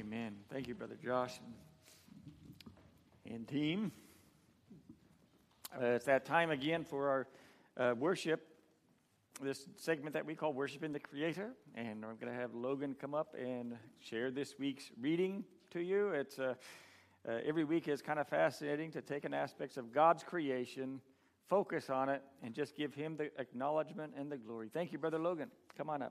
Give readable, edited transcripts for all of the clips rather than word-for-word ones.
Amen. Thank you, Brother Josh and team. It's that time again for our worship, this segment that we call Worshiping the Creator. And I'm going to have Logan come up and share this week's reading to you. It's every week is kind of fascinating to take an aspect of God's creation, focus on it, and just give Him the acknowledgement and the glory. Thank you, Brother Logan. Come on up.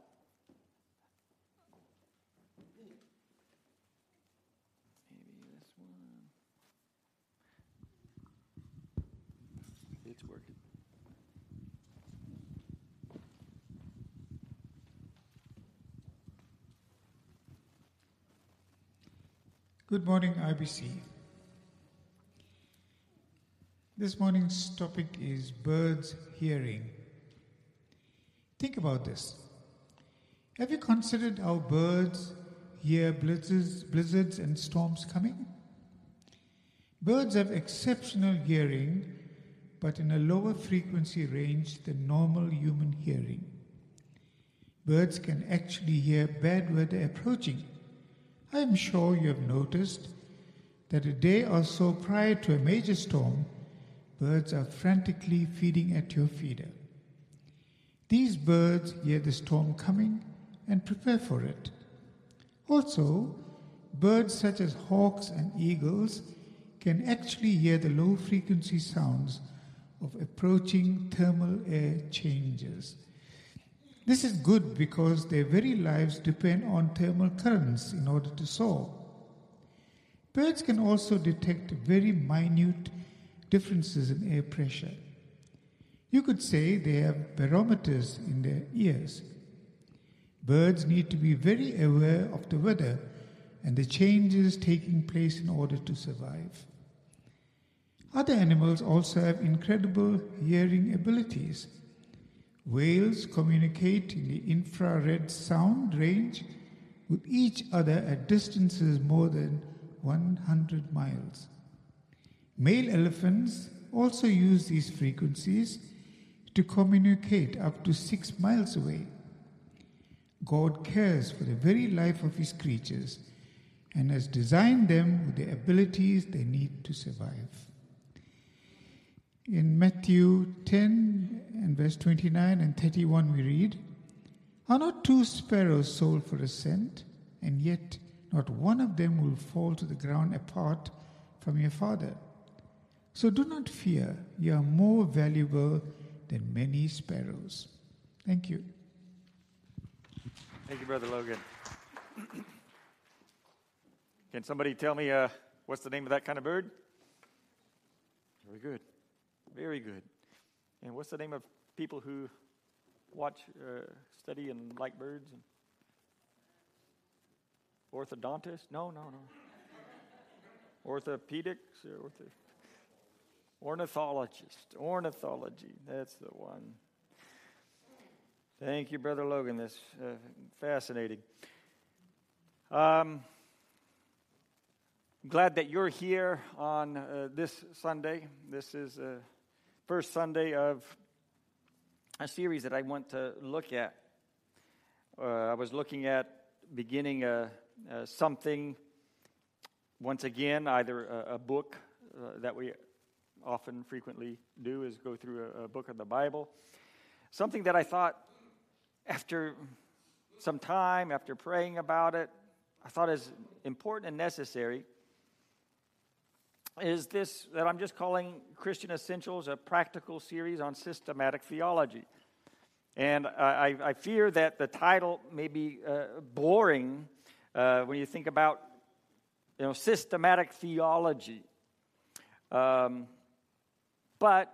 It's working. Good morning, IBC. This morning's topic is birds hearing. Think about this. Have you considered how birds hear blizzards and storms coming? Birds have exceptional hearing, but in a lower frequency range than normal human hearing. Birds can actually hear bad weather approaching. I am sure you have noticed that a day or so prior to a major storm, birds are frantically feeding at your feeder. These birds hear the storm coming and prepare for it. Also, birds such as hawks and eagles can actually hear the low-frequency sounds of approaching thermal air changes. This is good because their very lives depend on thermal currents in order to soar. Birds can also detect very minute differences in air pressure. You could say they have barometers in their ears. Birds need to be very aware of the weather and the changes taking place in order to survive. Other animals also have incredible hearing abilities. Whales communicate in the infrared sound range with each other at distances more than 100 miles. Male elephants also use these frequencies to communicate up to 6 miles away. God cares for the very life of His creatures and has designed them with the abilities they need to survive. In Matthew 10 and verse 29 and 31 we read, "Are not 2 sparrows sold for a cent, and yet not one of them will fall to the ground apart from your Father? So do not fear, you are more valuable than many sparrows." Thank you. Thank you, Brother Logan. Can somebody tell me what's the name of that kind of bird? Very good. Very good. And what's the name of people who watch, study, and like birds? And orthodontist? No. Orthopedics? Ornithologist. Ornithology. That's the one. Thank you, Brother Logan. That's fascinating. I'm glad that you're here on this Sunday. This is first Sunday of a series that I want to look at. I was looking at beginning something, once again, either a book that we often frequently do is go through a book of the Bible. Something that I thought after some time, after praying about it, I thought is important and necessary is this that I'm just calling Christian Essentials, a practical series on systematic theology. And I fear that the title may be boring when you think about, systematic theology. But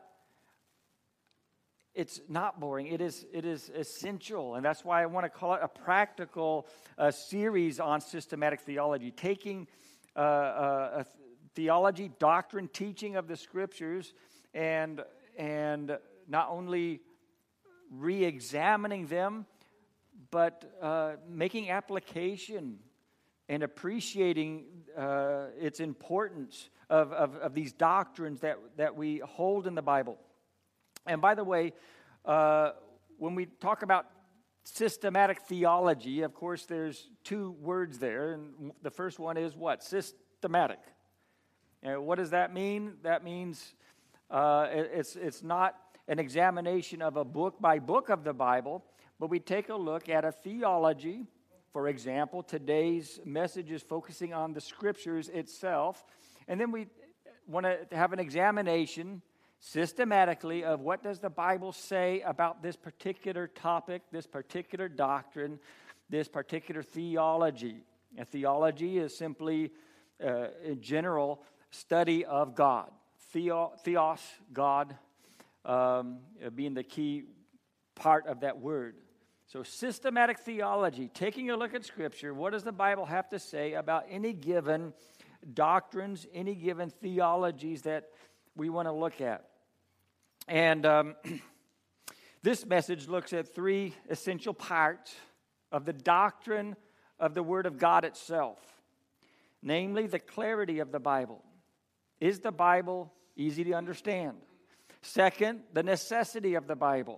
it's not boring. It is essential, and that's why I want to call it a practical series on systematic theology, taking a theology, doctrine, teaching of the Scriptures, and not only re-examining them, but making application and appreciating its importance of these doctrines that we hold in the Bible. And by the way, when we talk about systematic theology. Of course, there's two words there, and the first one is what? Systematic. And what does that mean? That means it's not an examination of a book by book of the Bible, but we take a look at a theology. For example, today's message is focusing on the Scriptures itself, and then we want to have an examination systematically of what does the Bible say about this particular topic, this particular doctrine, this particular theology. And theology is simply, in general, study of God. Theos, God, being the key part of that word. So systematic theology, taking a look at Scripture, what does the Bible have to say about any given doctrines, any given theologies that we want to look at. And this message looks at three essential parts of the doctrine of the Word of God itself, namely the clarity of the Bible. Is the Bible easy to understand? Second, the necessity of the Bible.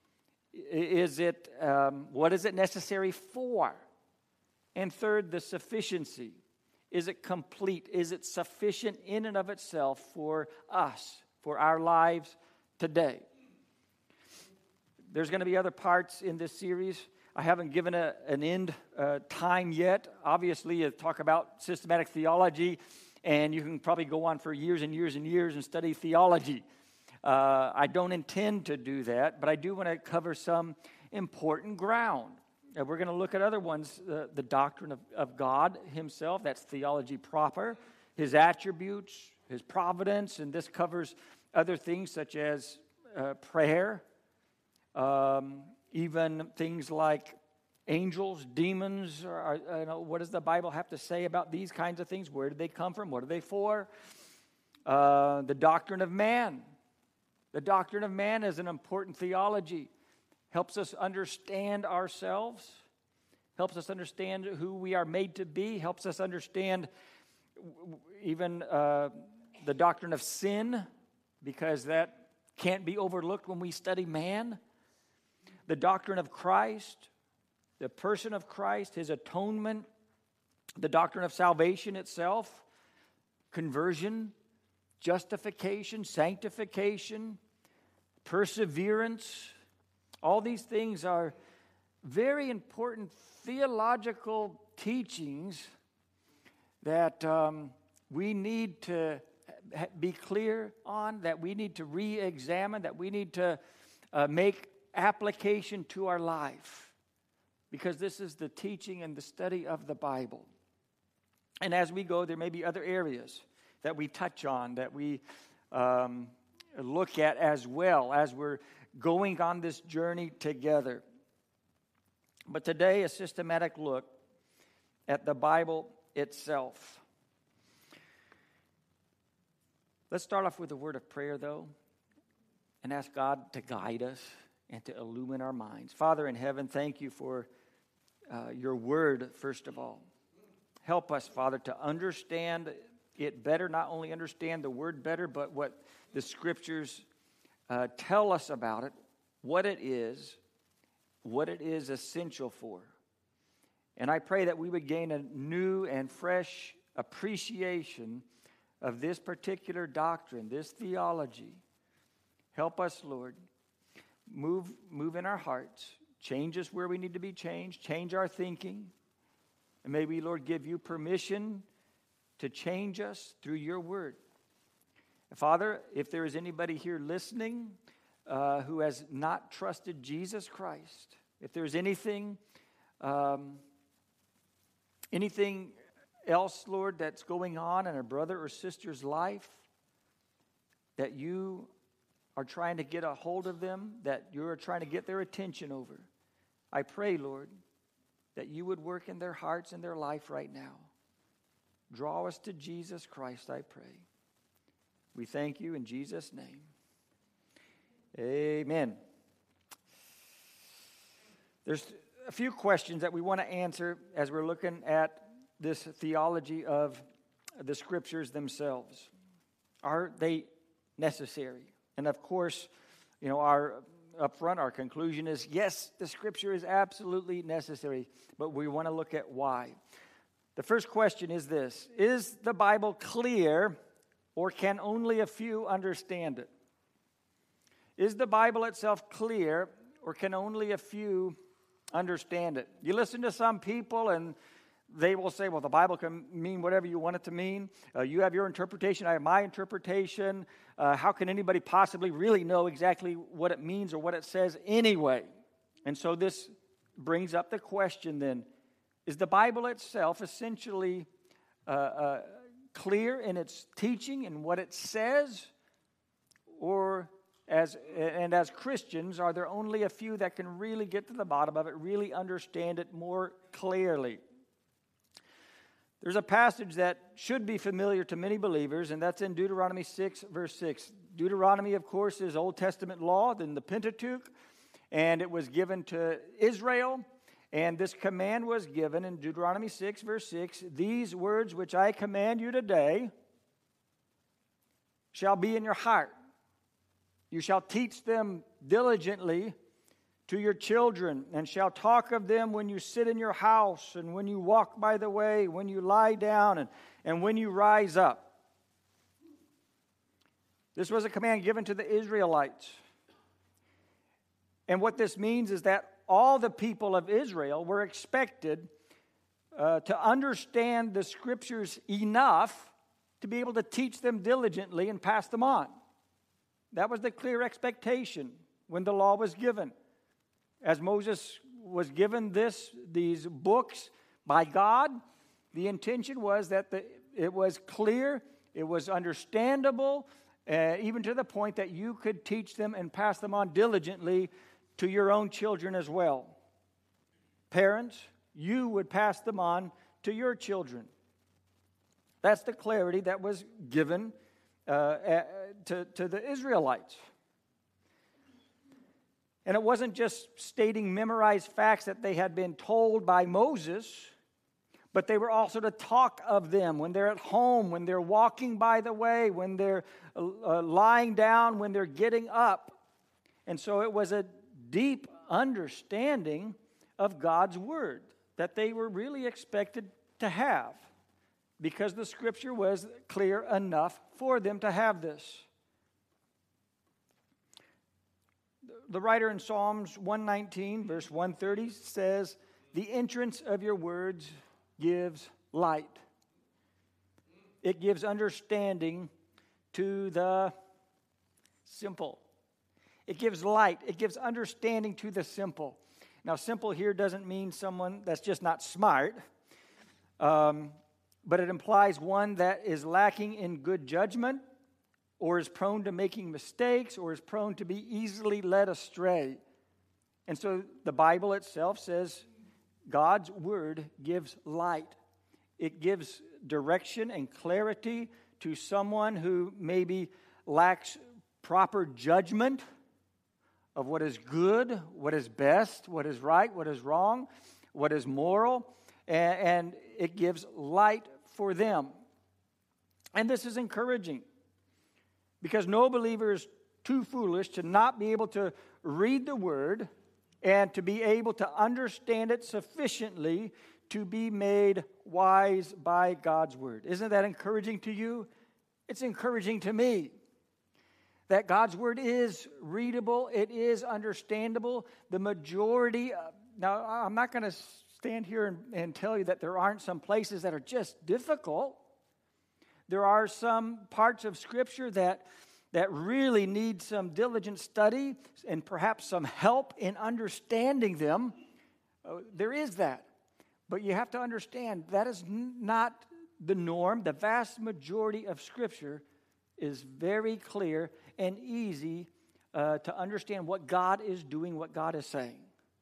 What is it necessary for? And third, the sufficiency. Is it complete? Is it sufficient in and of itself for us, for our lives today? There's going to be other parts in this series. I haven't given an end time yet. Obviously, you talk about systematic theology, and you can probably go on for years and years and years and study theology. I don't intend to do that, but I do want to cover some important ground. We're going to look at other ones, the doctrine of God himself, that's theology proper, his attributes, his providence, and this covers other things such as prayer, even things like angels, demons. What does the Bible have to say about these kinds of things? Where did they come from? What are they for? The doctrine of man. The doctrine of man is an important theology. Helps us understand ourselves, helps us understand who we are made to be, helps us understand even the doctrine of sin, because that can't be overlooked when we study man. The doctrine of Christ, the person of Christ, his atonement, the doctrine of salvation itself, conversion, justification, sanctification, perseverance. All these things are very important theological teachings that we need to be clear on, that we need to re-examine, that we need to make application to our life, because this is the teaching and the study of the Bible. And as we go, there may be other areas that we touch on, that we look at as well as we're going on this journey together. But today, a systematic look at the Bible itself. Let's start off with a word of prayer, though, and ask God to guide us and to illumine our minds. Father in heaven, thank you for your word, first of all. Help us, Father, to understand it better, not only understand the word better, but what the Scriptures tell us about it, what it is essential for. And I pray that we would gain a new and fresh appreciation of this particular doctrine, this theology. Help us, Lord. Move in our hearts. Change us where we need to be changed. Change our thinking. And may we, Lord, give you permission to change us through your word. Father, if there is anybody here listening who has not trusted Jesus Christ, if there's anything else, Lord, that's going on in a brother or sister's life that you are trying to get a hold of them, that you're trying to get their attention over, I pray, Lord, that you would work in their hearts and their life right now. Draw us to Jesus Christ, I pray. We thank you in Jesus' name. Amen. There's a few questions that we want to answer as we're looking at this theology of the Scriptures themselves. Are they necessary? And of course, our up front, our conclusion is, yes, the Scripture is absolutely necessary, but we want to look at why. The first question is this: is the Bible clear, or can only a few understand it? Is the Bible itself clear, or can only a few understand it? You listen to some people and they will say, well, the Bible can mean whatever you want it to mean. You have your interpretation, I have my interpretation. How can anybody possibly really know exactly what it means or what it says anyway? And so this brings up the question then, is the Bible itself essentially clear in its teaching and what it says? Or as Christians, are there only a few that can really get to the bottom of it, really understand it more clearly? There's a passage that should be familiar to many believers, and that's in Deuteronomy 6, verse 6. Deuteronomy, of course, is Old Testament law, then the Pentateuch, and it was given to Israel. And this command was given in Deuteronomy 6, verse 6. These words which I command you today shall be in your heart. You shall teach them diligently to your children, and shall talk of them when you sit in your house, and when you walk by the way, when you lie down, and when you rise up. This was a command given to the Israelites. And what this means is that all the people of Israel were expected to understand the Scriptures enough to be able to teach them diligently and pass them on. That was the clear expectation when the law was given. As Moses was given these books by God, the intention was that it was clear, it was understandable, even to the point that you could teach them and pass them on diligently to your own children as well. Parents, you would pass them on to your children. That's the clarity that was given to the Israelites. And it wasn't just stating memorized facts that they had been told by Moses, but they were also to talk of them when they're at home, when they're walking by the way, when they're lying down, when they're getting up. And so it was a deep understanding of God's Word that they were really expected to have, because the Scripture was clear enough for them to have this. The writer in Psalms 119, verse 130 says, the entrance of your words gives light. It gives understanding to the simple. It gives light. It gives understanding to the simple. Now, simple here doesn't mean someone that's just not smart, but it implies one that is lacking in good judgment, or is prone to making mistakes, or is prone to be easily led astray. And so the Bible itself says God's Word gives light. It gives direction and clarity to someone who maybe lacks proper judgment of what is good, what is best, what is right, what is wrong, what is moral, and it gives light for them. And this is encouraging, because no believer is too foolish to not be able to read the Word and to be able to understand it sufficiently to be made wise by God's Word. Isn't that encouraging to you? It's encouraging to me that God's Word is readable, it is understandable. The majority, now I'm not going to stand here and tell you that there aren't some places that are just difficult. There are some parts of Scripture that really need some diligent study and perhaps some help in understanding them. There is that. But you have to understand that is not the norm. The vast majority of Scripture is very clear and easy to understand what God is doing, what God is saying.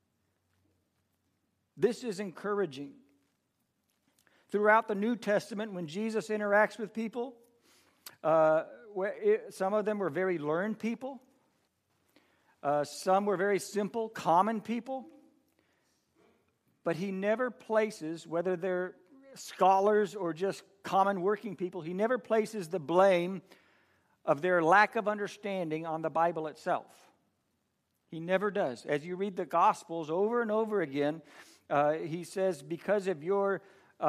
This is encouraging. Throughout the New Testament, when Jesus interacts with people, some of them were very learned people. Some were very simple, common people. But he never places, whether they're scholars or just common working people, he never places the blame of their lack of understanding on the Bible itself. He never does. As you read the Gospels over and over again, he says, because of your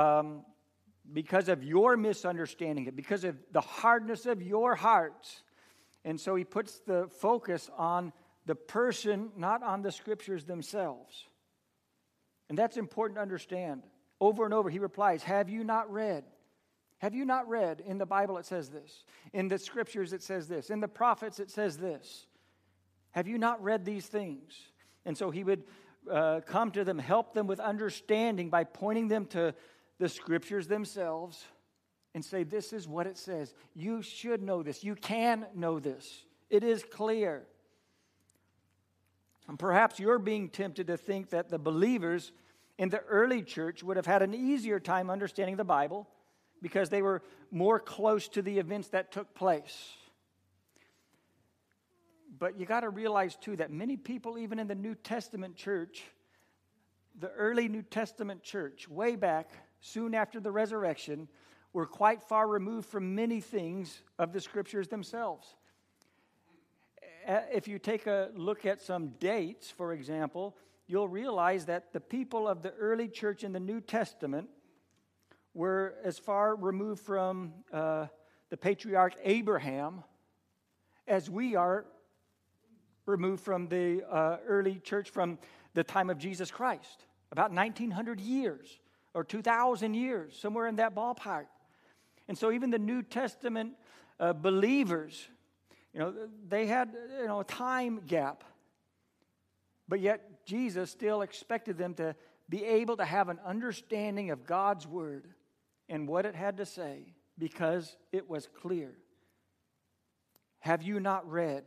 misunderstanding, because of the hardness of your hearts. And so he puts the focus on the person, not on the Scriptures themselves. And that's important to understand. Over and over he replies, have you not read? Have you not read? In the Bible it says this. In the Scriptures it says this. In the prophets it says this. Have you not read these things? And so he would come to them, help them with understanding by pointing them to the Scriptures themselves and say, this is what it says. You should know this. You can know this. It is clear. And perhaps you're being tempted to think that the believers in the early church would have had an easier time understanding the Bible because they were more close to the events that took place. But you got to realize, too, that many people, even in the New Testament church, the early New Testament church, way back, soon after the resurrection, were quite far removed from many things of the Scriptures themselves. If you take a look at some dates, for example, you'll realize that the people of the early church in the New Testament were as far removed from the patriarch Abraham as we are removed from the early church from the time of Jesus Christ. About 1,900 years or 2,000 years, somewhere in that ballpark. And so even the New Testament believers, they had a time gap. But yet Jesus still expected them to be able to have an understanding of God's Word and what it had to say because it was clear. Have you not read?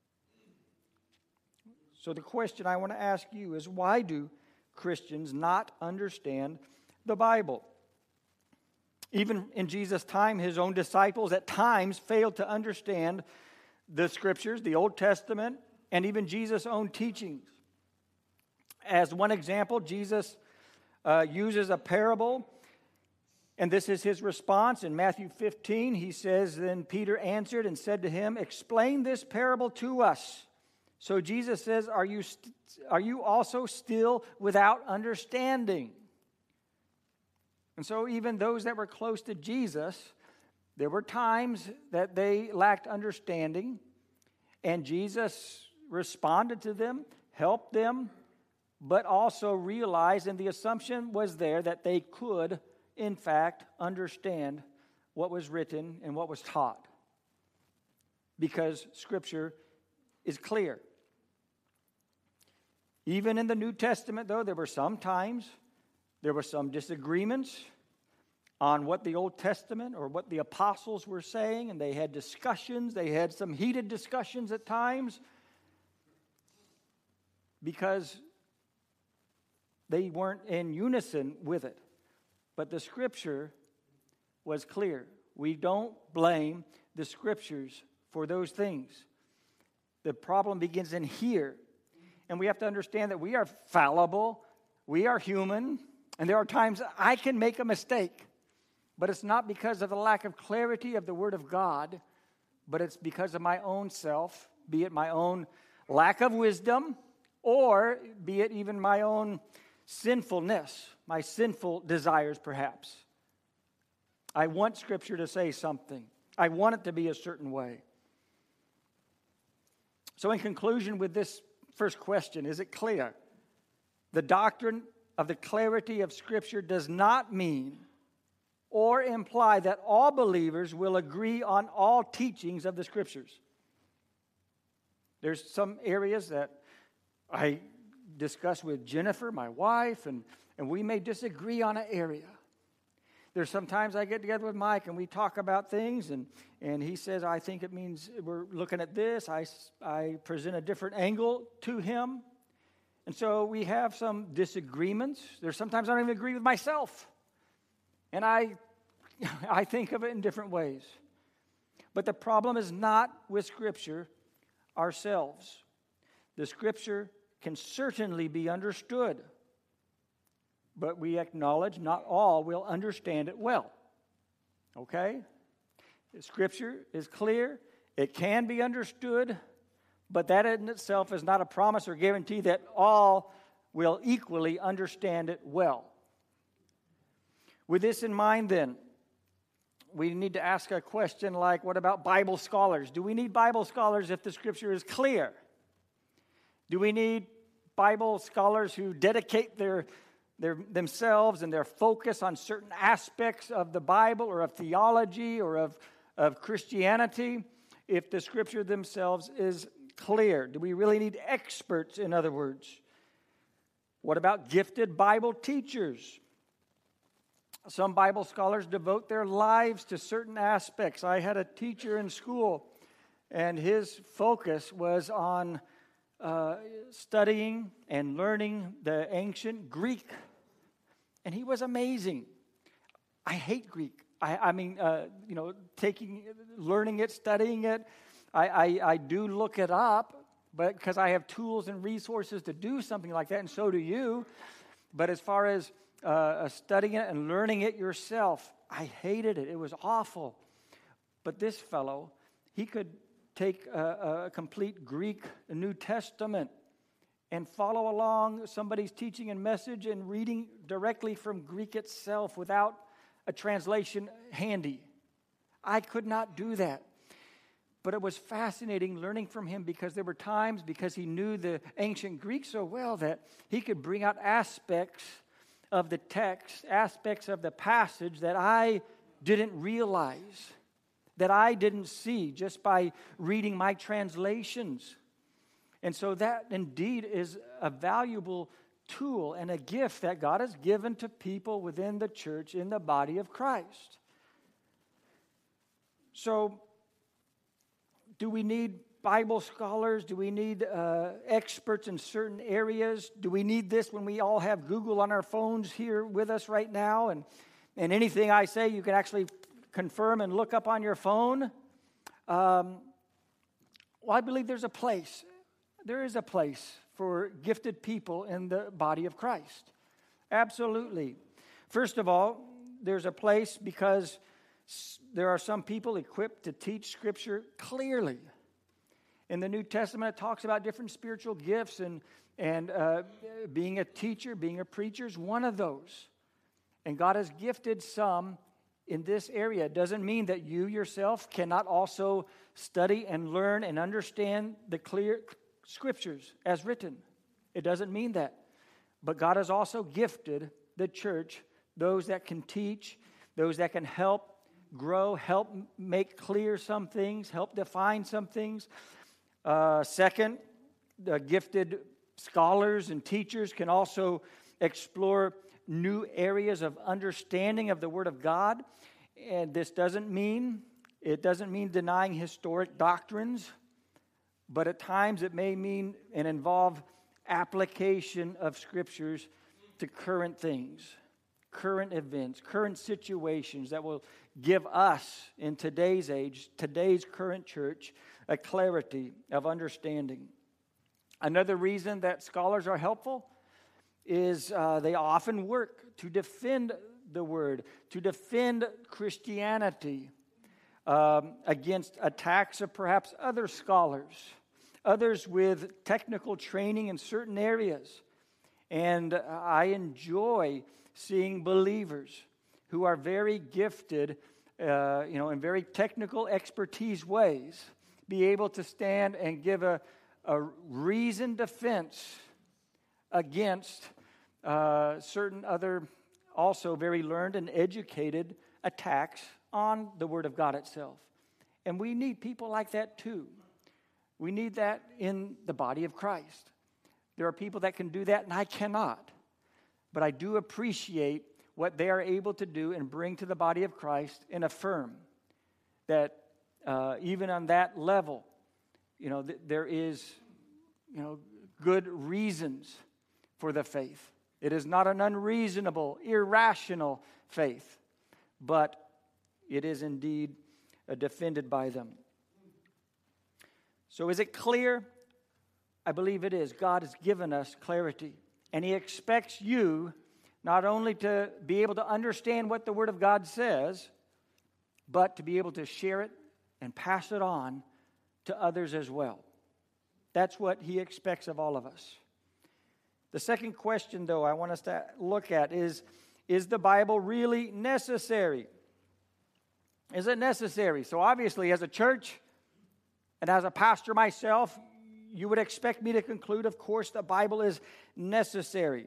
So the question I want to ask you is, why do Christians not understand the Bible? Even in Jesus' time, his own disciples at times failed to understand the Scriptures, the Old Testament, and even Jesus' own teachings. As one example, Jesus uses a parable, and this is his response. In Matthew 15, he says, then Peter answered and said to him, explain this parable to us. So Jesus says, are you also still without understanding? And so even those that were close to Jesus, there were times that they lacked understanding, and Jesus responded to them, helped them, but also realized, and the assumption was there, that they could, in fact, understand what was written and what was taught. Because Scripture is clear. Even in the New Testament, though, there were some disagreements on what the Old Testament or what the apostles were saying, and they had discussions. They had some heated discussions at times because they weren't in unison with it. But the Scripture was clear. We don't blame the Scriptures for those things. The problem begins in here. And we have to understand that we are fallible, we are human, and there are times I can make a mistake. But it's not because of the lack of clarity of the Word of God, but it's because of my own self, be it my own lack of wisdom, or be it even my own sinfulness, my sinful desires perhaps. I want Scripture to say something. I want it to be a certain way. So in conclusion with this first question, is it clear? The doctrine of the clarity of Scripture does not mean or imply that all believers will agree on all teachings of the Scriptures. There's some areas that I discuss with Jennifer, my wife, and we may disagree on an area. There's sometimes I get together with Mike and we talk about things, and he says, I think it means we're looking at this. I present a different angle to him. And so we have some disagreements. There's sometimes I don't even agree with myself. And I think of it in different ways. But the problem is not with Scripture ourselves. The Scripture can certainly be understood, but we acknowledge not all will understand it well. Okay? The Scripture is clear. It can be understood, but that in itself is not a promise or guarantee that all will equally understand it well. With this in mind, then, we need to ask a question like, what about Bible scholars? Do we need Bible scholars if the Scripture is clear? Do we need Bible scholars who dedicate themselves and their focus on certain aspects of the Bible or of theology or of Christianity if the Scripture themselves is clear? Do we really need experts, in other words? What about gifted Bible teachers? Some Bible scholars devote their lives to certain aspects. I had a teacher in school, and his focus was on studying and learning the ancient Greek. And he was amazing. I hate Greek. Learning it, studying it. I do look it up, but because I have tools and resources to do something like that, and so do you. But as far as studying it and learning it yourself, I hated it. It was awful. But this fellow, he could take a complete Greek New Testament and follow along somebody's teaching and message and reading directly from Greek itself without a translation handy. I could not do that. But it was fascinating learning from him because there were times, because he knew the ancient Greek so well, that he could bring out aspects of the text, aspects of the passage that I didn't realize, that I didn't see just by reading my translations. And so that indeed is a valuable tool and a gift that God has given to people within the church in the body of Christ. So, do we need Bible scholars? Do we need experts in certain areas? Do we need this when we all have Google on our phones here with us right now? And anything I say, you can actually confirm and look up on your phone? Well, I believe there's a place. There is a place for gifted people in the body of Christ. Absolutely. First of all, there's a place because there are some people equipped to teach Scripture clearly. In the New Testament, it talks about different spiritual gifts, and being a teacher, being a preacher is one of those. And God has gifted some in this area. It doesn't mean that you yourself cannot also study and learn and understand the clear Scriptures as written. It doesn't mean that. But God has also gifted the church those that can teach, those that can help grow, help make clear some things, help define some things. Second, the gifted scholars and teachers can also explore new areas of understanding of the Word of God. And this doesn't mean denying historic doctrines, but at times it may mean and involve application of Scriptures to current things, current events, current situations that will give us in today's age, today's current church, a clarity of understanding. Another reason that scholars are helpful is they often work to defend the Word, to defend Christianity against attacks of perhaps other scholars, others with technical training in certain areas. And I enjoy seeing believers who are very gifted, in very technical expertise ways, be able to stand and give a reasoned defense against certain other, also very learned and educated attacks on the Word of God itself. And we need people like that too. We need that in the body of Christ. There are people that can do that, and I cannot. But I do appreciate what they are able to do and bring to the body of Christ and affirm that even on that level, there is, good reasons for the faith. It is not an unreasonable, irrational faith, but it is indeed defended by them. So is it clear? I believe it is. God has given us clarity, and He expects you not only to be able to understand what the Word of God says, but to be able to share it and pass it on to others as well. That's what he expects of all of us. The second question, though, I want us to look at is the Bible really necessary? Is it necessary? So obviously, as a church and as a pastor myself, you would expect me to conclude, of course, the Bible is necessary.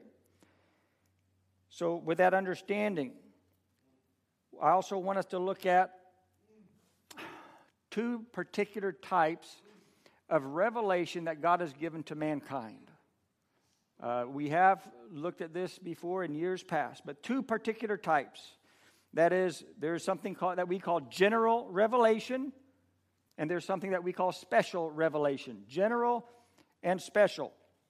So with that understanding, I also want us to look at two particular types of revelation that God has given to mankind. We have looked at this before in years past, but two particular types. That is, there's something that we call general revelation, and there's something that we call special revelation. General and special.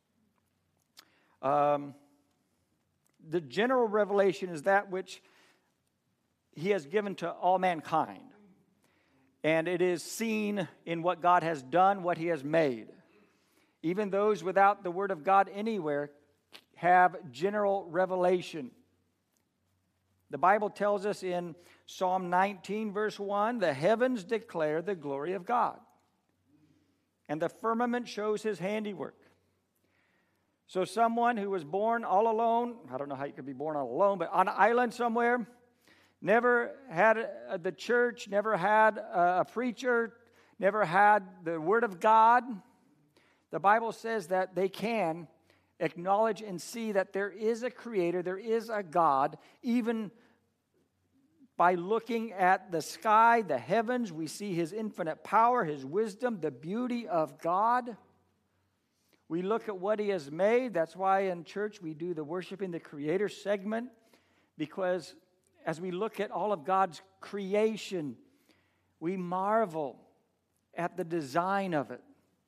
The general revelation is that which he has given to all mankind. And it is seen in what God has done, what he has made. Even those without the Word of God anywhere have general revelation. The Bible tells us in Psalm 19, verse 1, the heavens declare the glory of God, and the firmament shows his handiwork. So someone who was born all alone, I don't know how you could be born all alone, but on an island somewhere, never had the church, never had a preacher, never had the Word of God, the Bible says that they can acknowledge and see that there is a Creator, there is a God. Even by looking at the sky, the heavens, we see his infinite power, his wisdom, the beauty of God. We look at what he has made. That's why in church we do the Worshiping the Creator segment, because as we look at all of God's creation, we marvel at the design of it.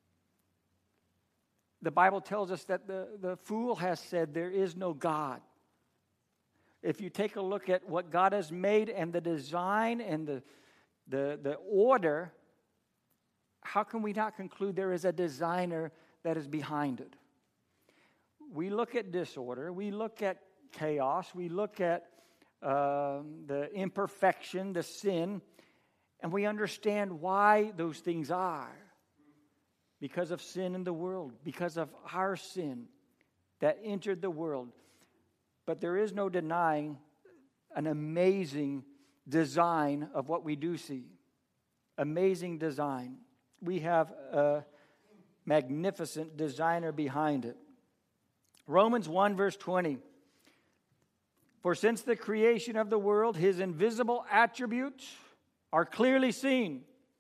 The Bible tells us that the fool has said there is no God. If you take a look at what God has made and the design and the order, how can we not conclude there is a designer that is behind it? We look at disorder, we look at chaos, we look at the imperfection, the sin, and we understand why those things are. Because of sin in the world, because of our sin that entered the world. But there is no denying an amazing design of what we do see. Amazing design. We have a magnificent designer behind it. Romans 1 verse 20. For since the creation of the world, his invisible attributes are clearly seen,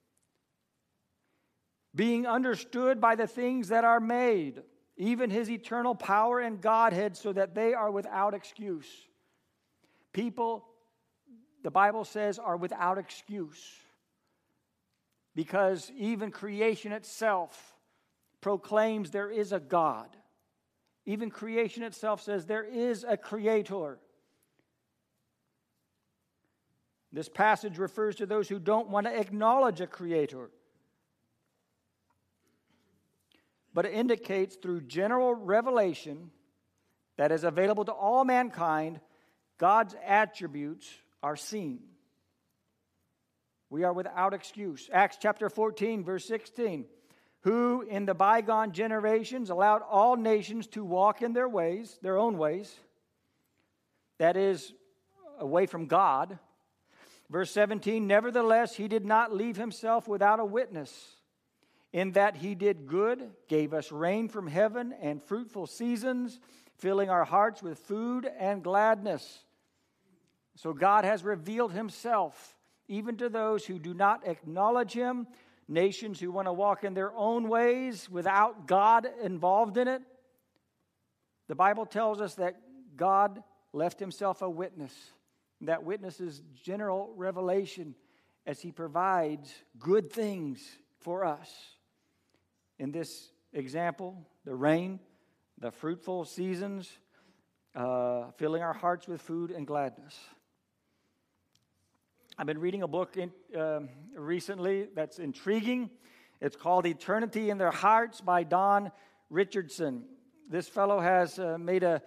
being understood by the things that are made, even his eternal power and Godhead, so that they are without excuse. People, the Bible says, are without excuse, because even creation itself proclaims there is a God. Even creation itself says there is a Creator. This passage refers to those who don't want to acknowledge a Creator. But it indicates through general revelation that is available to all mankind, God's attributes are seen. We are without excuse. Acts chapter 14, verse 16. Who in the bygone generations allowed all nations to walk in their ways, their own ways, that is, away from God. Verse 17, nevertheless, he did not leave himself without a witness, in that he did good, gave us rain from heaven and fruitful seasons, filling our hearts with food and gladness. So God has revealed himself even to those who do not acknowledge him, nations who want to walk in their own ways without God involved in it. The Bible tells us that God left himself a witness. That witness is general revelation as he provides good things for us. In this example, the rain, the fruitful seasons, filling our hearts with food and gladness. I've been reading a book recently that's intriguing. It's called Eternity in Their Hearts by Don Richardson. This fellow has made a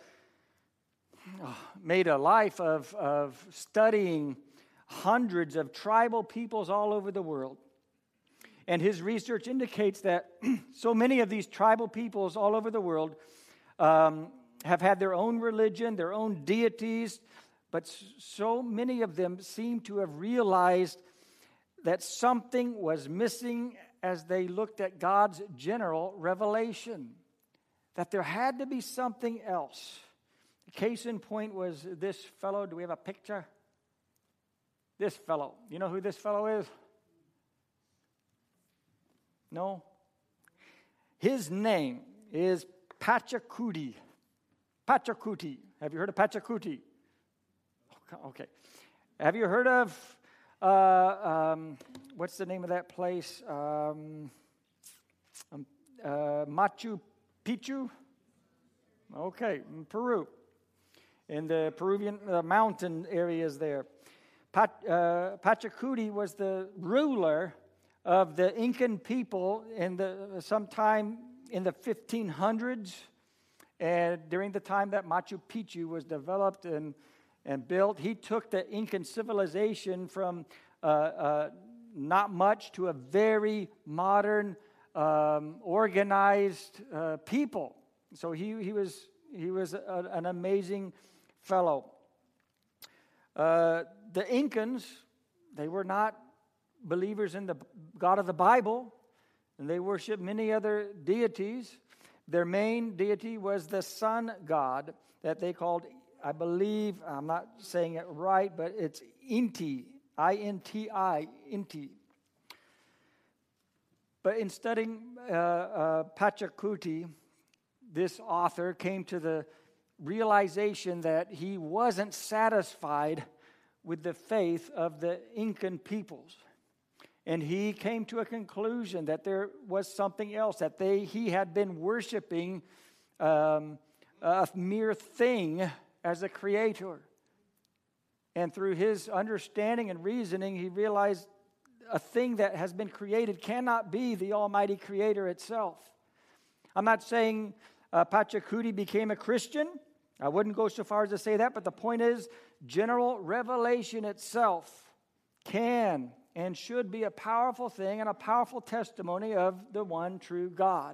life of studying hundreds of tribal peoples all over the world. And his research indicates that so many of these tribal peoples all over the world have had their own religion, their own deities, but so many of them seem to have realized that something was missing as they looked at God's general revelation, that there had to be something else. The case in point was this fellow. Do we have a picture? This fellow. You know who this fellow is? No? His name is Pachacuti. Pachacuti. Have you heard of Pachacuti? Okay. Have you heard of, what's the name of that place? Machu Picchu? Okay, in Peru. In the Peruvian mountain areas there. Pachacuti was the ruler of the Incan people sometime in the 1500s, and during the time that Machu Picchu was developed and built. He took the Incan civilization from not much to a very modern, organized people. So he was an amazing fellow. The Incans, they were not believers in the God of the Bible, and they worshiped many other deities. Their main deity was the sun god that they called, I believe, I'm not saying it right, but it's Inti, I-N-T-I, Inti. But in studying Pachacuti, this author came to the realization that he wasn't satisfied with the faith of the Incan peoples. And he came to a conclusion that there was something else, that he had been worshiping a mere thing as a creator. And through his understanding and reasoning, he realized a thing that has been created cannot be the Almighty Creator itself. I'm not saying Pachacuti became a Christian. I wouldn't go so far as to say that, but the point is, general revelation itself can and should be a powerful thing and a powerful testimony of the one true God.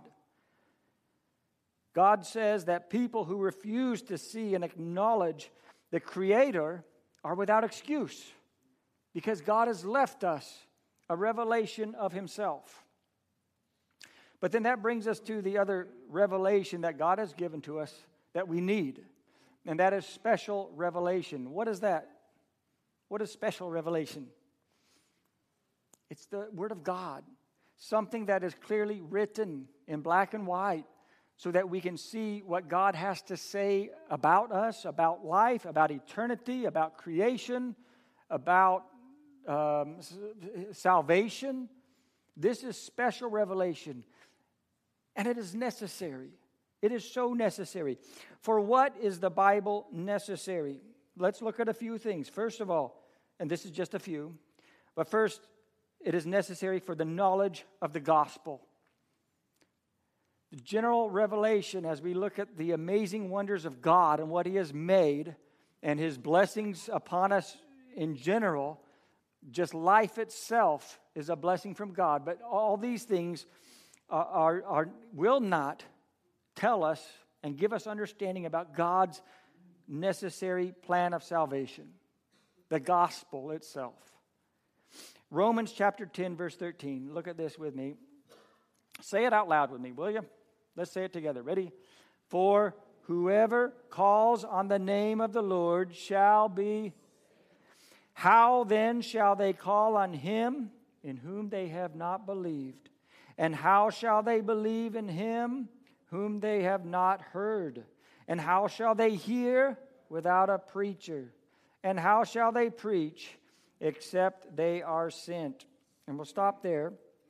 God says that people who refuse to see and acknowledge the Creator are without excuse, because God has left us a revelation of Himself. But then that brings us to the other revelation that God has given to us that we need, and that is special revelation. What is that? What is special revelation? It's the Word of God, something that is clearly written in black and white so that we can see what God has to say about us, about life, about eternity, about creation, about salvation. This is special revelation, and it is necessary. It is so necessary. For what is the Bible necessary? Let's look at a few things. First of all, and this is just a few, but first, it is necessary for the knowledge of the gospel. The general revelation, as we look at the amazing wonders of God and what He has made and His blessings upon us in general, just life itself is a blessing from God. But all these things will not tell us and give us understanding about God's necessary plan of salvation, the gospel itself. Romans chapter 10, verse 13. Look at this with me. Say it out loud with me, will you? Let's say it together. Ready? For whoever calls on the name of the Lord shall be. How then shall they call on Him in whom they have not believed? And how shall they believe in Him whom they have not heard? And how shall they hear without a preacher? And how shall they preach except they are sent? And we'll stop there.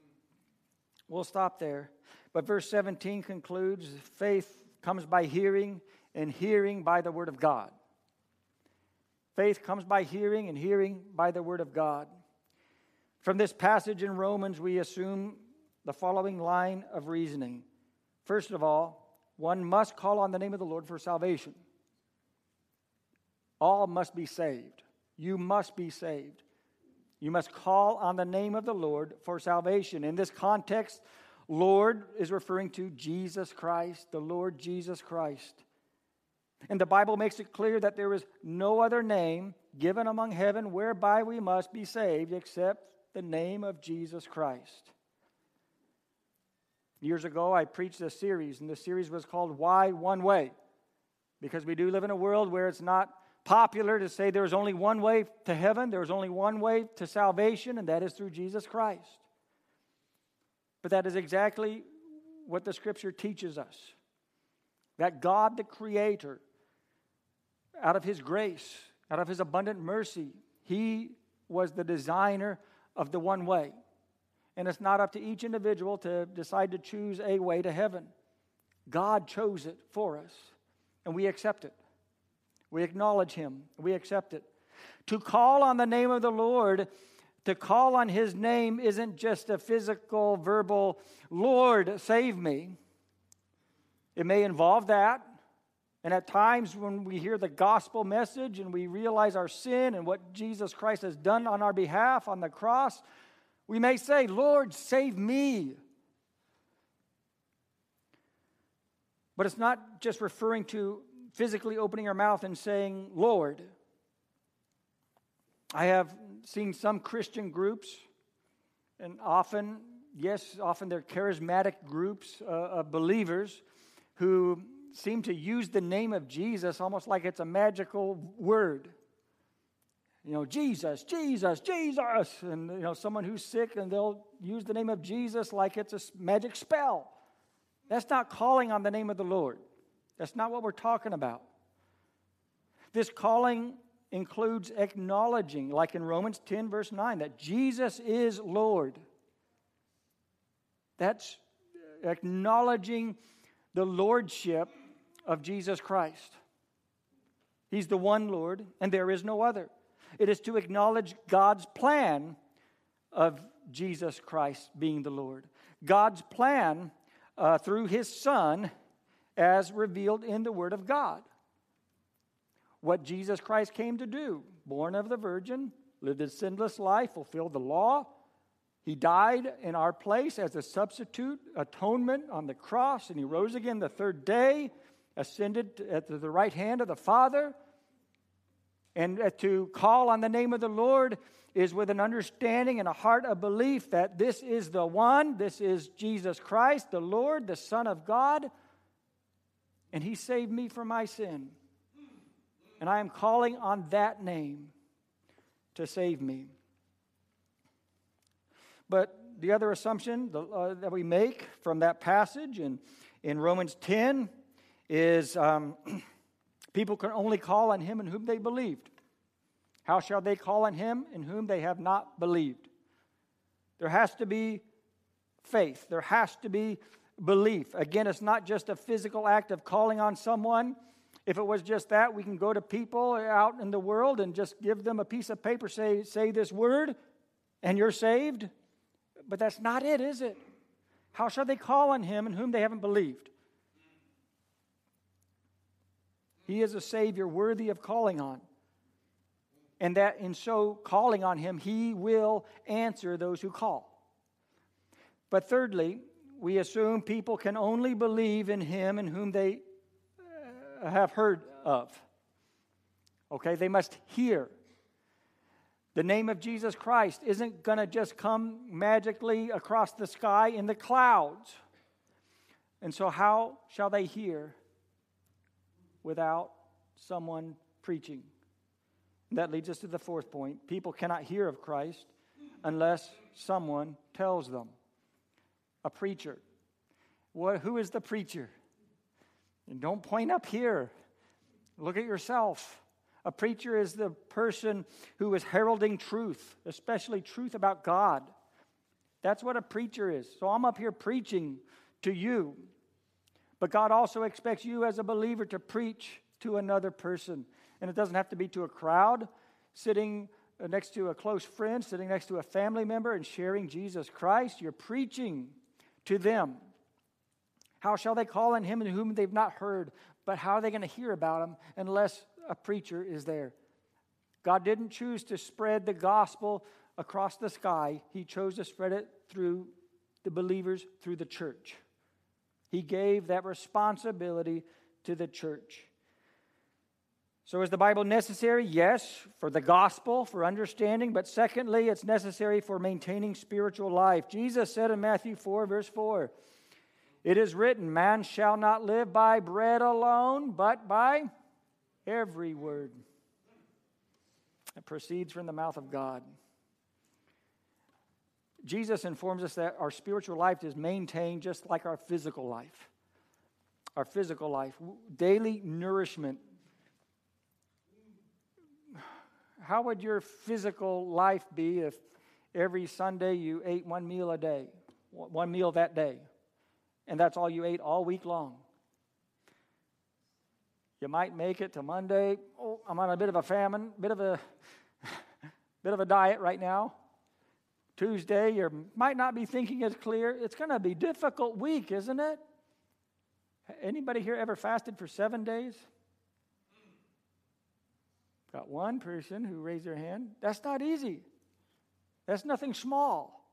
But verse 17 concludes, faith comes by hearing, and hearing by the Word of God. Faith comes by hearing, and hearing by the Word of God. From this passage in Romans, we assume the following line of reasoning. First of all, one must call on the name of the Lord for salvation. All must be saved. You must be saved. You must call on the name of the Lord for salvation. In this context, Lord is referring to Jesus Christ, the Lord Jesus Christ. And the Bible makes it clear that there is no other name given among heaven whereby we must be saved except the name of Jesus Christ. Years ago, I preached a series, and the series was called Why One Way? Because we do live in a world where it's not popular to say there's only one way to heaven, there's only one way to salvation, and that is through Jesus Christ. But that is exactly what the Scripture teaches us. That God, the Creator, out of His grace, out of His abundant mercy, He was the designer of the one way. And it's not up to each individual to decide to choose a way to heaven. God chose it for us, and we accept it. We acknowledge Him. We accept it. To call on the name of the Lord, to call on His name isn't just a physical, verbal, Lord, save me. It may involve that. And at times when we hear the gospel message and we realize our sin and what Jesus Christ has done on our behalf on the cross, we may say, Lord, save me. But it's not just referring to physically opening our mouth and saying, Lord. I have seen some Christian groups, and often they're charismatic groups of believers who seem to use the name of Jesus almost like it's a magical word. Jesus, Jesus, Jesus. And, someone who's sick, and they'll use the name of Jesus like it's a magic spell. That's not calling on the name of the Lord. That's not what we're talking about. This calling includes acknowledging, like in Romans 10, verse 9, that Jesus is Lord. That's acknowledging the lordship of Jesus Christ. He's the one Lord, and there is no other. It is to acknowledge God's plan of Jesus Christ being the Lord. God's plan through His Son as revealed in the Word of God. What Jesus Christ came to do, born of the Virgin, lived a sinless life, fulfilled the law. He died in our place as a substitute atonement on the cross, and He rose again the third day, ascended at the right hand of the Father. And to call on the name of the Lord is with an understanding and a heart of belief that this is the one, this is Jesus Christ, the Lord, the Son of God, and He saved me from my sin. And I am calling on that name to save me. But the other assumption that we make from that passage in Romans 10 is people can only call on Him in whom they believed. How shall they call on Him in whom they have not believed? There has to be faith. There has to be belief. Again, it's not just a physical act of calling on someone. If it was just that, we can go to people out in the world and just give them a piece of paper, say this word, and you're saved. But that's not it, is it? How shall they call on Him in whom they haven't believed? He is a Savior worthy of calling on. And that in so calling on Him, He will answer those who call. But thirdly, we assume people can only believe in Him in whom they have heard of. Okay, they must hear. The name of Jesus Christ isn't going to just come magically across the sky in the clouds. And so how shall they hear without someone preaching? And that leads us to the fourth point. People cannot hear of Christ unless someone tells them. A preacher. Who is the preacher? And don't point up here. Look at yourself. A preacher is the person who is heralding truth, especially truth about God. That's what a preacher is. So I'm up here preaching to you. But God also expects you as a believer to preach to another person. And it doesn't have to be to a crowd, sitting next to a close friend, sitting next to a family member and sharing Jesus Christ. You're preaching to them. How shall they call on Him in whom they've not heard? But how are they going to hear about Him unless a preacher is there? God didn't choose to spread the gospel across the sky, He chose to spread it through the believers, through the church. He gave that responsibility to the church. So is the Bible necessary? Yes, for the gospel, for understanding. But secondly, it's necessary for maintaining spiritual life. Jesus said in Matthew 4, verse 4, "It is written, man shall not live by bread alone, but by every word that proceeds from the mouth of God." Jesus informs us that our spiritual life is maintained just like our physical life. Our physical life, daily nourishment. How would your physical life be if every Sunday you ate one meal a day, one meal that day, and that's all you ate all week long? You might make it to Monday. Oh, I'm on a bit of a famine, bit of a diet right now. Tuesday, you might not be thinking as clear. It's going to be a difficult week, isn't it? Anybody here ever fasted for 7 days? Got one person who raised their hand. That's not easy. That's nothing small.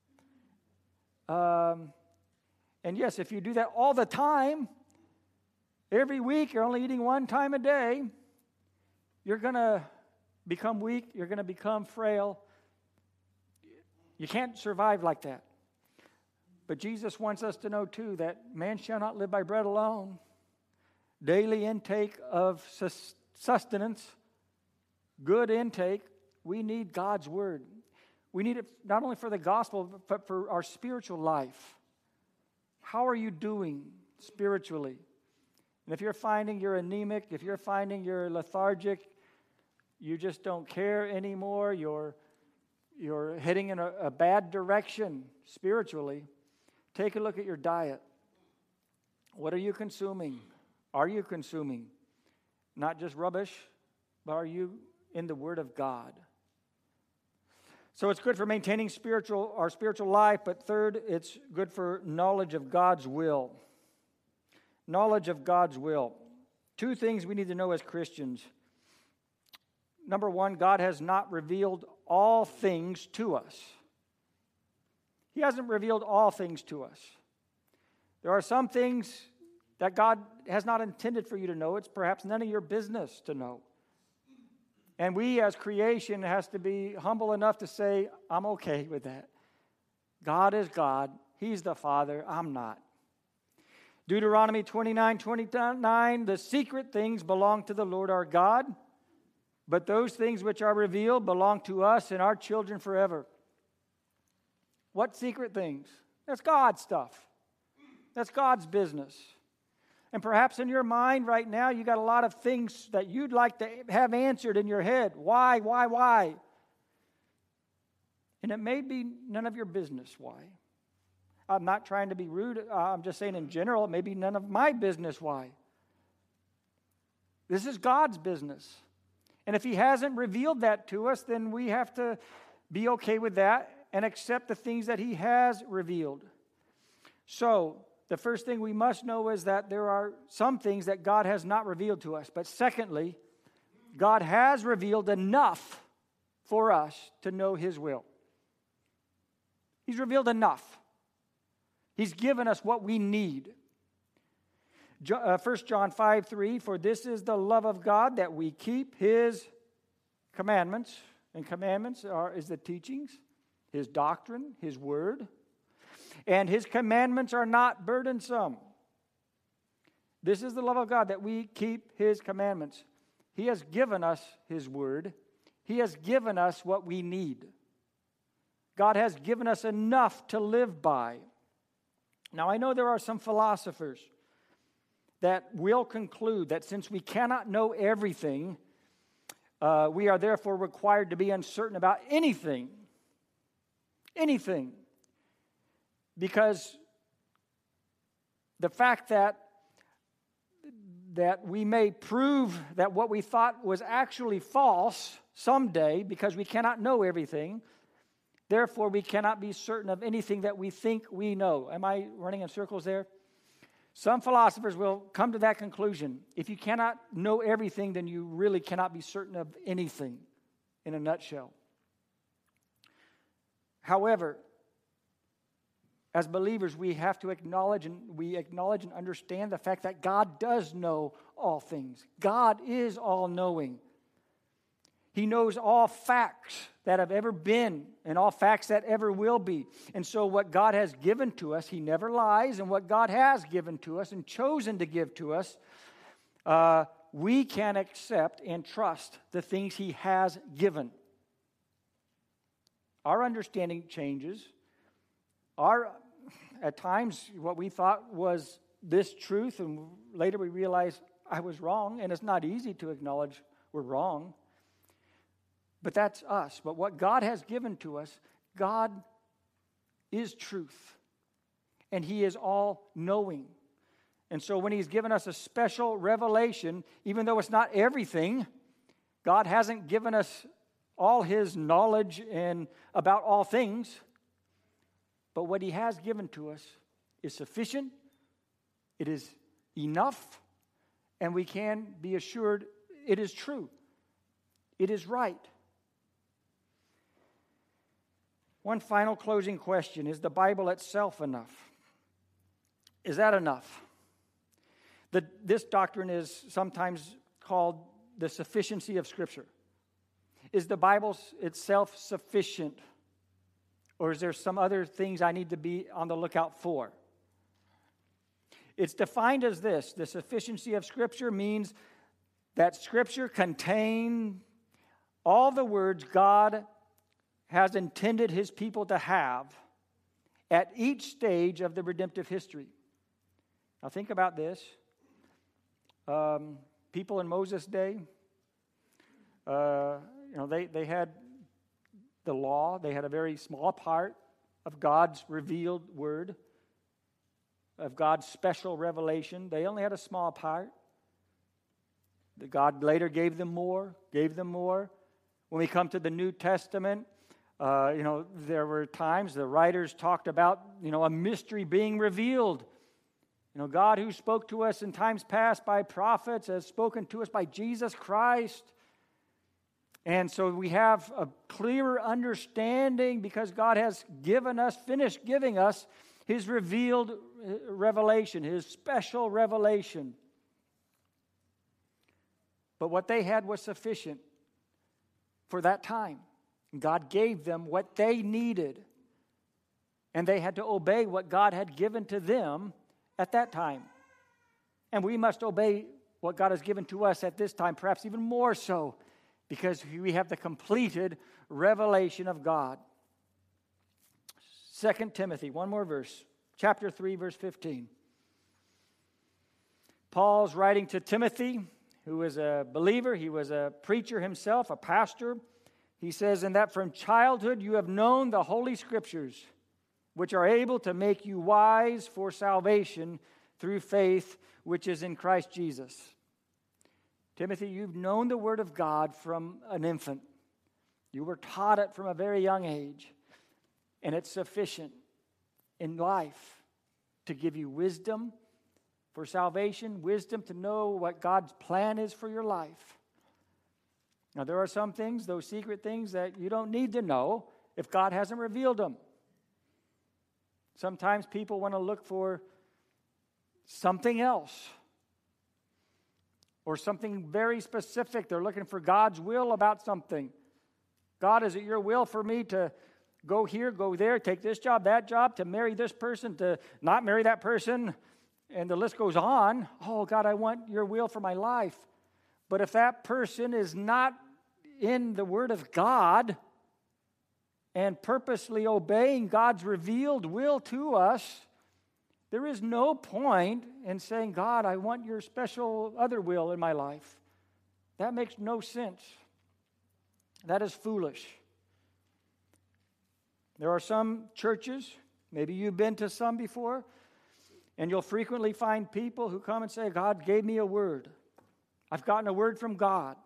And yes, if you do that all the time, every week you're only eating one time a day, you're going to become weak. You're going to become frail. You can't survive like that. But Jesus wants us to know, too, that man shall not live by bread alone. Daily intake of sustenance, good intake. We need God's word. We need it not only for the gospel, but for our spiritual life. How are you doing spiritually? And if you're finding you're anemic, if you're finding you're lethargic, you just don't care anymore, you're heading in a bad direction spiritually, take a look at your diet. What are you consuming? Are you consuming not just rubbish, but are you in the Word of God? So it's good for maintaining our spiritual life, but third, it's good for knowledge of God's will. Knowledge of God's will. Two things we need to know as Christians. Number one, God has not revealed all things to us. He hasn't revealed all things to us. There are some things that God has not intended for you to know. It's perhaps none of your business to know. And we as creation has to be humble enough to say, I'm okay with that. God is God. He's the Father. I'm not. Deuteronomy 29:29, the secret things belong to the Lord our God, but those things which are revealed belong to us and our children forever. What secret things? That's God's stuff. That's God's business. And perhaps in your mind right now, you got a lot of things that you'd like to have answered in your head. Why? And it may be none of your business why. I'm not trying to be rude. I'm just saying in general, it may be none of my business why. This is God's business. And if He hasn't revealed that to us, then we have to be okay with that and accept the things that He has revealed. So, the first thing we must know is that there are some things that God has not revealed to us. But secondly, God has revealed enough for us to know His will. He's revealed enough. He's given us what we need. 1 John 5:3, for this is the love of God, that we keep His commandments. And commandments is the teachings, His doctrine, His word. And His commandments are not burdensome. This is the love of God, that we keep His commandments. He has given us His word. He has given us what we need. God has given us enough to live by. Now, I know there are some philosophers that will conclude that since we cannot know everything, we are therefore required to be uncertain about anything. Anything. Because the fact that we may prove that what we thought was actually false someday, because we cannot know everything, therefore we cannot be certain of anything that we think we know. Am I running in circles there? Some philosophers will come to that conclusion. If you cannot know everything, then you really cannot be certain of anything, in a nutshell. However, as believers, we have to acknowledge and understand the fact that God does know all things. God is all-knowing. He knows all facts that have ever been and all facts that ever will be. And so what God has given to us, He never lies, and what God has given to us and chosen to give to us, we can accept and trust the things He has given. Our understanding changes. At times, what we thought was this truth, and later we realize I was wrong, and it's not easy to acknowledge we're wrong. But that's us. But what God has given to us, God is truth. And He is all-knowing. And so when He's given us a special revelation, even though it's not everything, God hasn't given us all His knowledge and about all things. But what He has given to us is sufficient. It is enough. And we can be assured it is true. It is right. One final closing question. Is the Bible itself enough? Is that enough? This doctrine is sometimes called the sufficiency of Scripture. Is the Bible itself sufficient? Or is there some other things I need to be on the lookout for? It's defined as this. The sufficiency of Scripture means that Scripture contains all the words God has intended His people to have at each stage of the redemptive history. Now think about this. People in Moses' day, they had the law. They had a very small part of God's revealed word, of God's special revelation. They only had a small part. God later gave them more. When we come to the New Testament, there were times the writers talked about, a mystery being revealed. God who spoke to us in times past by prophets has spoken to us by Jesus Christ. And so we have a clearer understanding because God has finished giving us His revealed revelation, His special revelation. But what they had was sufficient for that time. God gave them what they needed. And they had to obey what God had given to them at that time. And we must obey what God has given to us at this time, perhaps even more so, because we have the completed revelation of God. 2 Timothy, one more verse, chapter 3, verse 15. Paul's writing to Timothy, who was a believer. He was a preacher himself, a pastor. He says, "And that from childhood you have known the Holy Scriptures, which are able to make you wise for salvation through faith which is in Christ Jesus." Timothy, you've known the Word of God from an infant. You were taught it from a very young age. And it's sufficient in life to give you wisdom for salvation, wisdom to know what God's plan is for your life. Now, there are some things, those secret things, that you don't need to know if God hasn't revealed them. Sometimes people want to look for something else or something very specific. They're looking for God's will about something. God, is it your will for me to go here, go there, take this job, that job, to marry this person, to not marry that person? And the list goes on. Oh, God, I want your will for my life. But if that person is not in the Word of God and purposely obeying God's revealed will to us, there is no point in saying, God, I want your special other will in my life. That makes no sense. That is foolish. There are some churches, maybe you've been to some before, and you'll frequently find people who come and say, God gave me a word. I've gotten a word from God.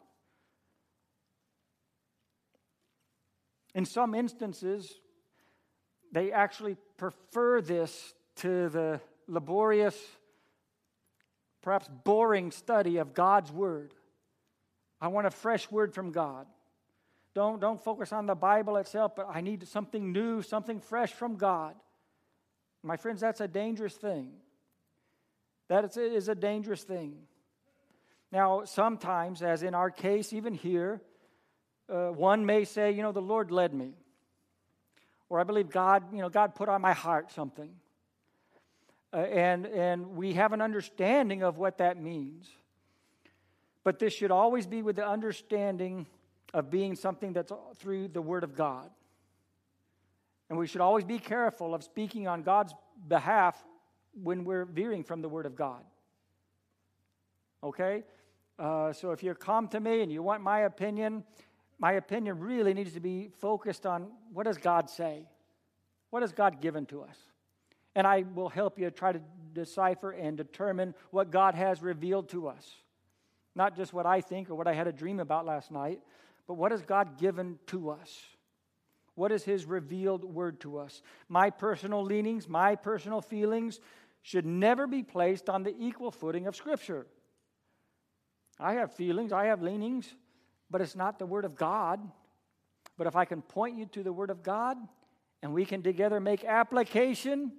In some instances, they actually prefer this to the laborious, perhaps boring study of God's Word. I want a fresh word from God. Don't focus on the Bible itself, but I need something new, something fresh from God. My friends, that's a dangerous thing. That is a dangerous thing. Now, sometimes, as in our case, even here, one may say, the Lord led me. Or I believe God put on my heart something. And we have an understanding of what that means. But this should always be with the understanding of being something that's through the Word of God. And we should always be careful of speaking on God's behalf when we're veering from the Word of God. Okay? So if you come to me and you want my opinion really needs to be focused on what does God say? What has God given to us? And I will help you try to decipher and determine what God has revealed to us. Not just what I think or what I had a dream about last night, but what has God given to us? What is His revealed word to us? My personal leanings, my personal feelings should never be placed on the equal footing of Scripture. I have feelings, I have leanings, but it's not the Word of God. But if I can point you to the Word of God, and we can together make application,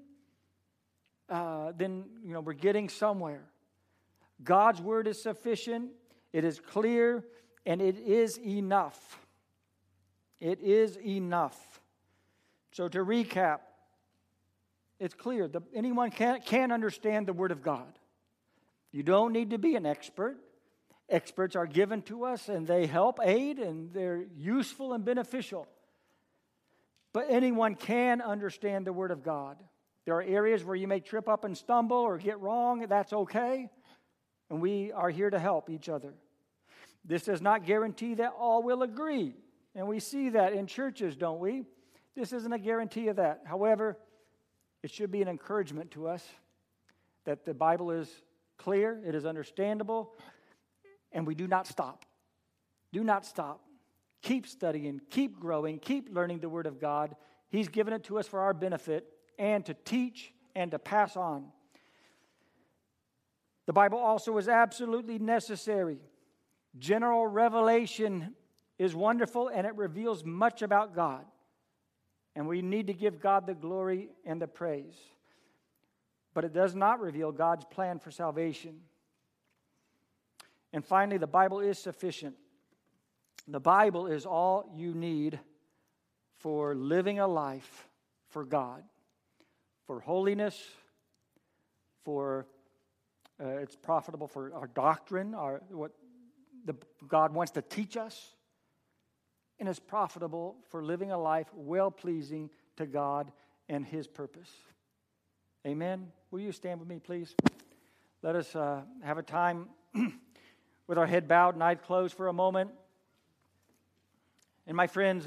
then we're getting somewhere. God's Word is sufficient, it is clear, and it is enough. It is enough. So to recap, it's clear. Anyone can understand the Word of God. You don't need to be an expert. Experts are given to us, and they help, aid, and they're useful and beneficial. But anyone can understand the Word of God. There are areas where you may trip up and stumble or get wrong. That's okay. And we are here to help each other. This does not guarantee that all will agree. And we see that in churches, don't we? This isn't a guarantee of that. However, it should be an encouragement to us that the Bible is clear, it is understandable, and we do not stop. Do not stop. Keep studying, keep growing, keep learning the Word of God. He's given it to us for our benefit and to teach and to pass on. The Bible also is absolutely necessary. General revelation is wonderful, and it reveals much about God. And we need to give God the glory and the praise. But it does not reveal God's plan for salvation. And finally, the Bible is sufficient. The Bible is all you need for living a life for God, for holiness, for it's profitable for our doctrine, what God wants to teach us, and it's profitable for living a life well-pleasing to God and His purpose. Amen? Will you stand with me, please? Let us have a time with our head bowed and eyes closed for a moment. And my friends,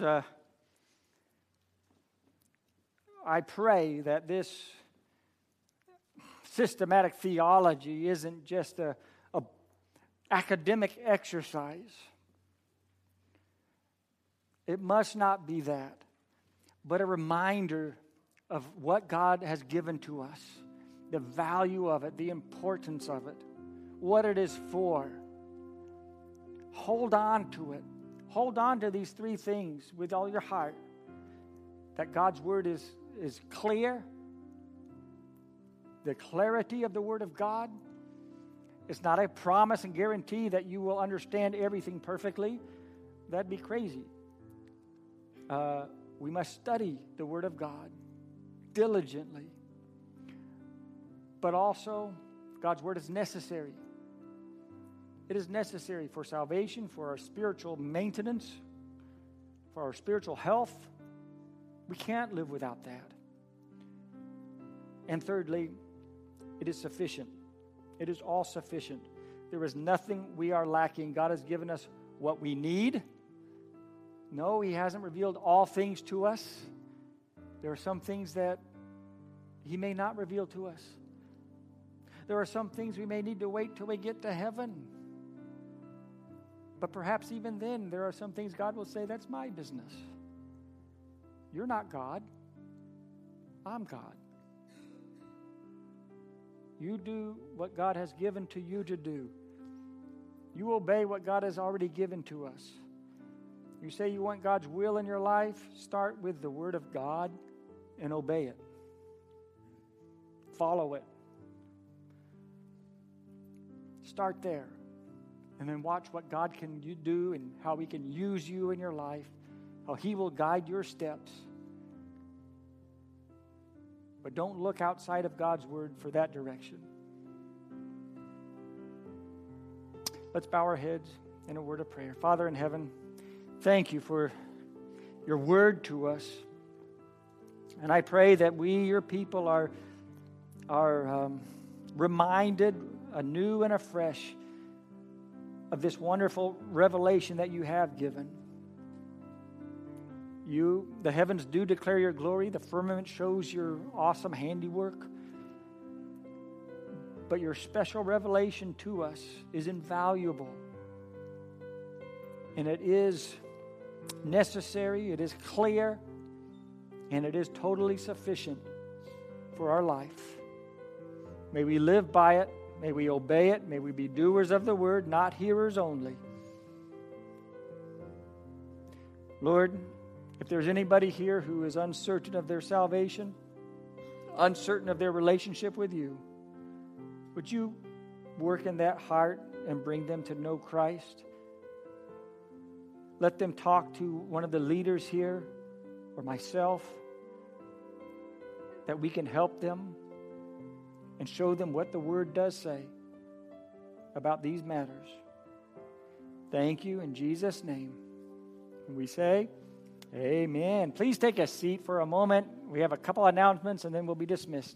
I pray that this systematic theology isn't just a academic exercise. It must not be that, but a reminder of what God has given to us, the value of it, the importance of it, what it is for. Hold on to it. Hold on to these three things with all your heart. That God's Word is clear. The clarity of the Word of God. It's not a promise and guarantee that you will understand everything perfectly. That'd be crazy. We must study the Word of God diligently. But also, God's Word is necessary. It is necessary for salvation, for our spiritual maintenance, for our spiritual health. We can't live without that. And thirdly, it is sufficient. It is all sufficient. There is nothing we are lacking. God has given us what we need. No, He hasn't revealed all things to us. There are some things that He may not reveal to us. There are some things we may need to wait till we get to heaven. But perhaps even then, there are some things God will say, that's my business. You're not God. I'm God. You do what God has given to you to do. You obey what God has already given to us. You say you want God's will in your life, start with the Word of God and obey it. Follow it. Start there. And then watch what God can do and how He can use you in your life, how He will guide your steps. But don't look outside of God's Word for that direction. Let's bow our heads in a word of prayer. Father in heaven, thank you for your word to us. And I pray that we, your people, are reminded anew and afresh of this wonderful revelation that you have given. The heavens do declare your glory. The firmament shows your awesome handiwork. But your special revelation to us is invaluable. And it is necessary, it is clear, and it is totally sufficient for our life. May we live by it. May we obey it. May we be doers of the word, not hearers only. Lord, if there's anybody here who is uncertain of their salvation, uncertain of their relationship with you, would you work in that heart and bring them to know Christ? Let them talk to one of the leaders here or myself, that we can help them and show them what the Word does say about these matters. Thank you in Jesus' name. And we say, amen. Please take a seat for a moment. We have a couple announcements and then we'll be dismissed.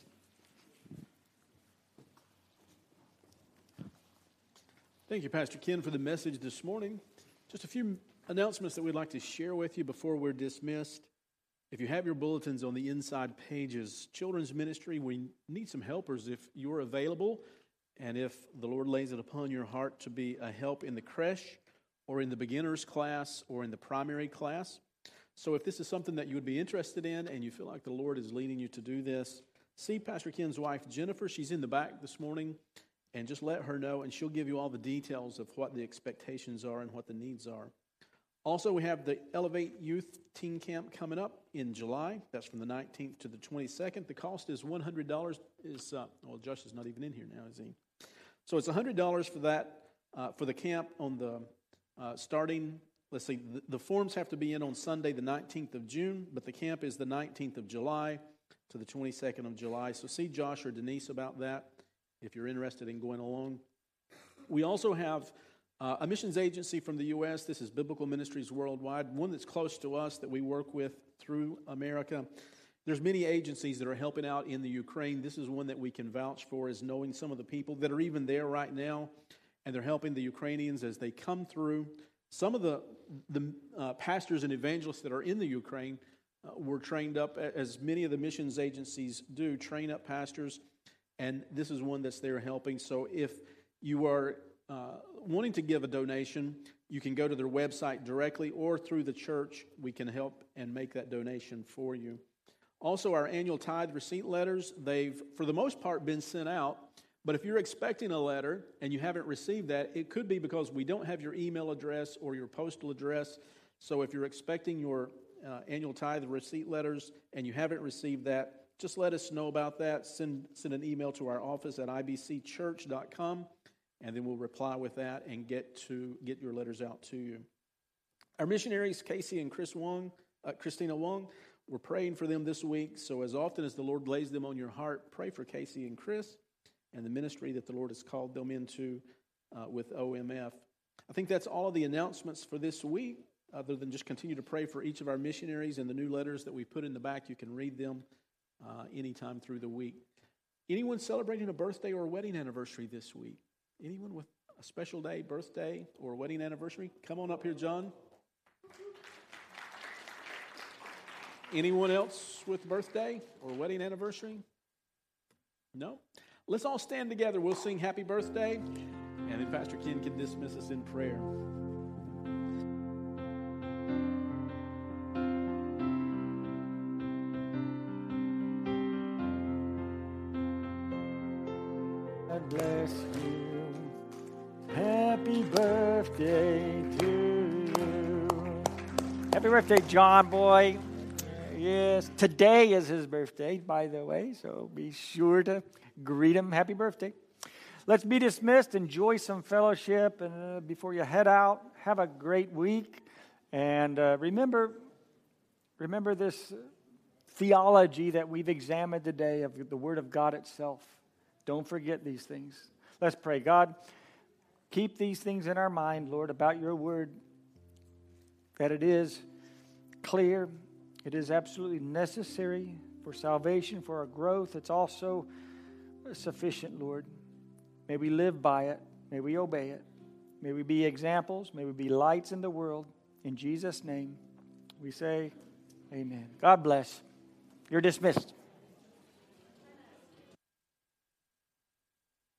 Thank you, Pastor Ken, for the message this morning. Just a few announcements that we'd like to share with you before we're dismissed. If you have your bulletins on the inside pages, children's ministry, we need some helpers if you're available and if the Lord lays it upon your heart to be a help in the creche or in the beginner's class or in the primary class. So if this is something that you would be interested in and you feel like the Lord is leading you to do this, see Pastor Ken's wife, Jennifer. She's in the back this morning. And just let her know, and she'll give you all the details of what the expectations are and what the needs are. Also, we have the Elevate Youth Teen Camp coming up in July. That's from the 19th to the 22nd. The cost is $100. Well, Josh is not even in here now, is he? So it's $100 for that, for the camp on the starting, let's see, the forms have to be in on Sunday, the 19th of June, but the camp is the 19th of July to the 22nd of July. So see Josh or Denise about that if you're interested in going along. We also have a missions agency from the U.S. This is Biblical Ministries Worldwide, one that's close to us that we work with through America. There's many agencies that are helping out in the Ukraine. This is one that we can vouch for as knowing some of the people that are even there right now, and they're helping the Ukrainians as they come through. Some of the pastors and evangelists that are in the Ukraine were trained up, as many of the missions agencies do, train up pastors. And this is one that's there helping. So if you are wanting to give a donation, you can go to their website directly or through the church. We can help and make that donation for you. Also, our annual tithe receipt letters, they've, for the most part, been sent out. But if you're expecting a letter and you haven't received that, it could be because we don't have your email address or your postal address. So if you're expecting your annual tithe receipt letters and you haven't received that, just let us know about that. Send an email to our office at ibcchurch.com, and then we'll reply with that and get your letters out to you. Our missionaries, Casey and Christina Wong, we're praying for them this week. So as often as the Lord lays them on your heart, pray for Casey and Chris and the ministry that the Lord has called them into with OMF. I think that's all of the announcements for this week, other than just continue to pray for each of our missionaries and the new letters that we put in the back. You can read them anytime through the week. Anyone celebrating a birthday or a wedding anniversary this week? Anyone with a special day, birthday, or wedding anniversary? Come on up here, John. Anyone else with birthday or wedding anniversary? No? Let's all stand together. We'll sing Happy Birthday, and then Pastor Ken can dismiss us in prayer. God bless you. Happy birthday to you. Happy birthday, John boy. Yes, today is his birthday, by the way, so be sure to greet him. Happy birthday. Let's be dismissed. Enjoy some fellowship, and before you head out, have a great week. And remember this theology that we've examined today of the Word of God itself. Don't forget these things. Let's pray. God, keep these things in our mind, Lord, about your Word, that it is clear, it is absolutely necessary for salvation, for our growth. It's also sufficient, Lord. May we live by it. May we obey it. May we be examples. May we be lights in the world. In Jesus' name, we say amen. God bless. You're dismissed.